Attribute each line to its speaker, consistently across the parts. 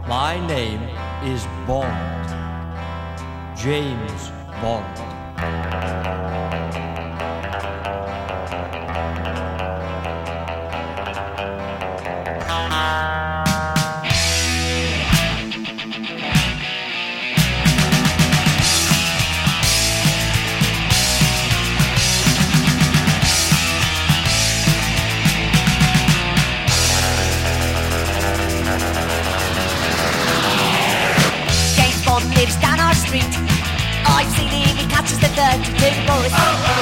Speaker 1: My name is Bond. James Bond.
Speaker 2: Lives down our street. I've seen him, he catches the 32 bus.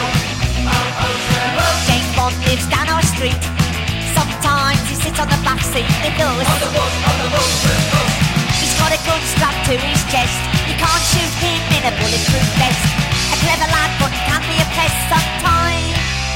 Speaker 2: James Bond lives down our street. Sometimes he sits on the back seat of the bus. He's got a gun strapped to his chest. You can't shoot him in a bulletproof vest. A clever lad, but he can be a pest sometimes.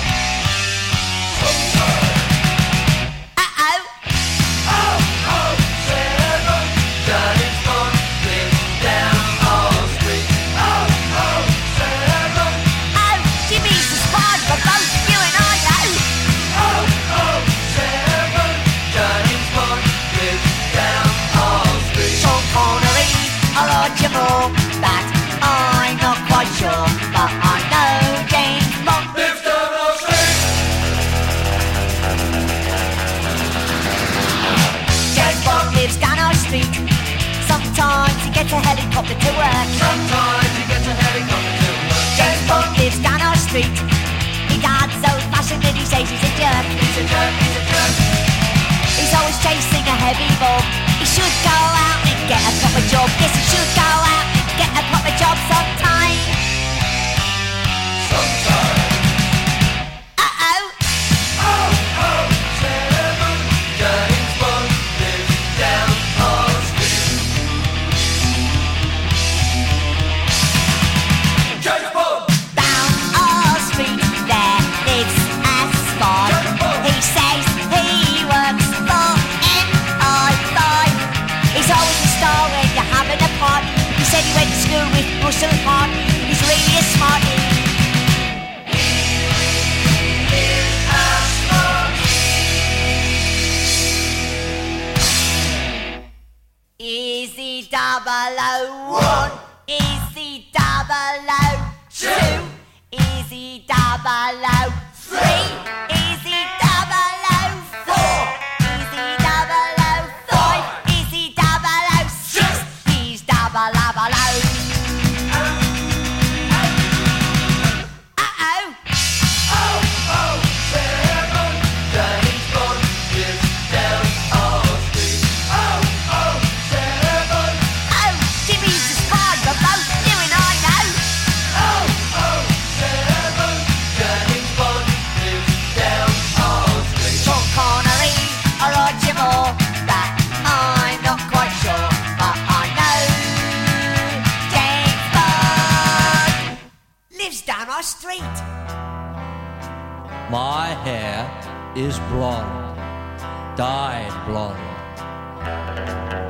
Speaker 2: That I'm not quite sure, but I know James Bond lives down our street. James Bond lives down our street. Sometimes he gets a helicopter to work. James Bond lives down our street. He dad's old-fashioned and he says he's a jerk. He's always chasing a heavy bomb. He should go out and get a proper job. Yes, he should go out and get a proper job sometime. Uh-oh.
Speaker 3: James Bond lives down our street. James Bond!
Speaker 2: Down our street there lives a spy. He says he works for MI5. He's always a star when you're having a party. He said he went to school with Russell Hardy. He's really a smarty. Is he 001? Is he 002? Is he 003? Is he 004? Is he 005? Is he 006? He's 000. Down our street.
Speaker 1: My hair is blonde, dyed blonde.